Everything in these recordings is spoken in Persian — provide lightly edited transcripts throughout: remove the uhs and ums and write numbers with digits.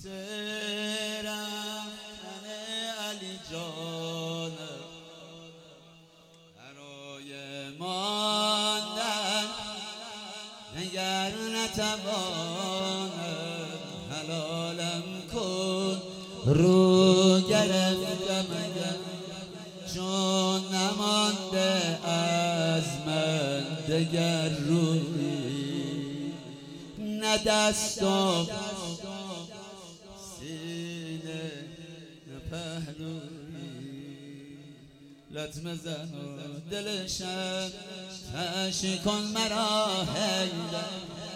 رفتن علی جان برای ماندن نگر نتوانم حلالم کن رو گرفتم چون نمانده از من دگر روی نه دستم سینه نه پهلوی لطمه زن و دلشم تشی کن مرا حیدر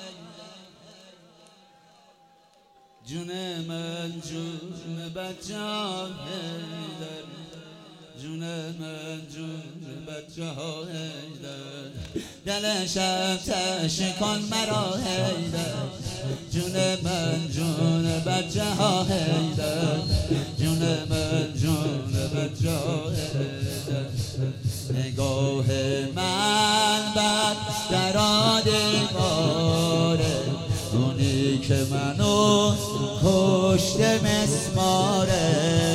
جون من جون بچه ها حیدر جون من جون بچه ها حیدر دلشم تشی کن مرا حیدر جون من جون بچه ها حیدر جون من جون بچه ها حیدر نگاه من بر درا دیواره اونی که منو کشته مسماره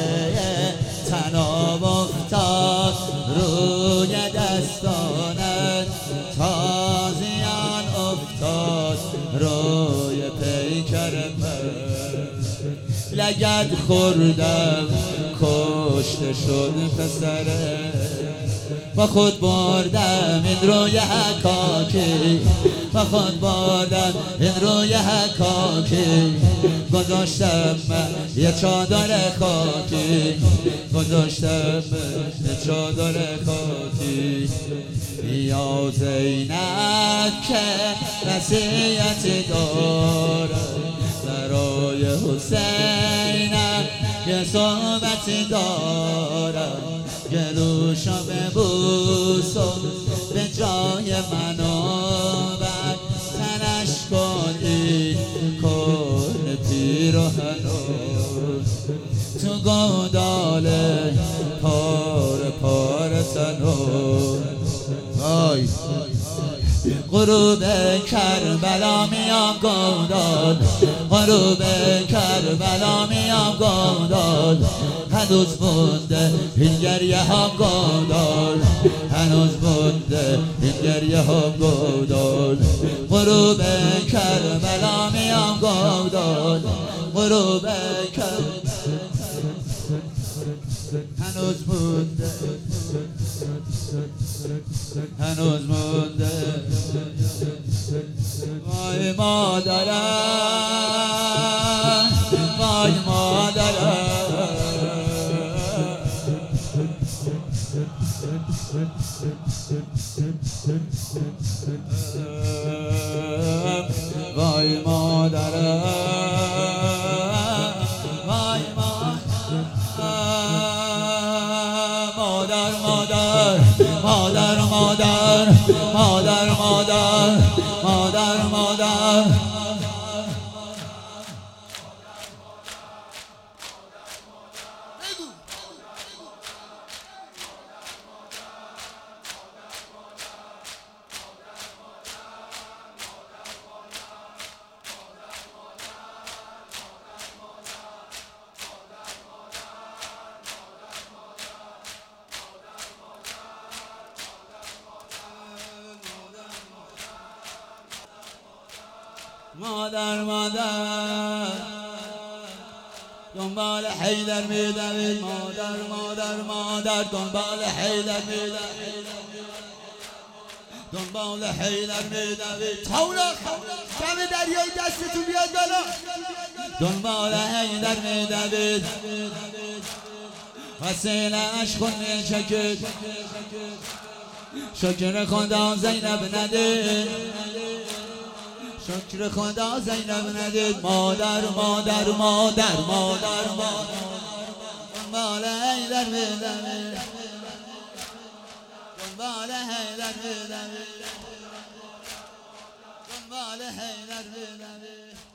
تناب افتاد روی دستانت تازیان افتاد روی پیکر من لگد خوردم کشته شد پسره با خود بردم این روی حکاکی با خود بردم این روی حکاکی گذاشتم من یه چادر خاکی گذاشتم من یه چادر خاکی یا زینب که وصیتی دارم برای حسینم یه صحبتی دارم گلوشو ببوس و به جای منو بر تنش کن این کن پیرهنو تو گودال پار پار تنو غروب کربلا میام گودال غروب کربلا میام گودال هنوز مونده این گریه ها گودال هنوز مونده این گریه ها گودال غروب کربلا میام گودال غروب کربلا هنوز مونده هنوز مونده وای مادرم وای مادرم وای مادرم وای مادر مادر مادر مادر مادر مادر مادر مادر مادر دنبال حیدر میدوید مادر مادر مادر دنبال حیدر میدوید دنبال حیدر میدوید تاولا کم دریای دستتون بیاد بالا دنبال حیدر میدوید وسیله‌اش خون میچکید شکر خدا زینب ندید شکر خدا زینب ندید مادر مادر مادر مادر دنبال حیدر میدوید دنبال حیدر میدوید دنبال حیدر میدوید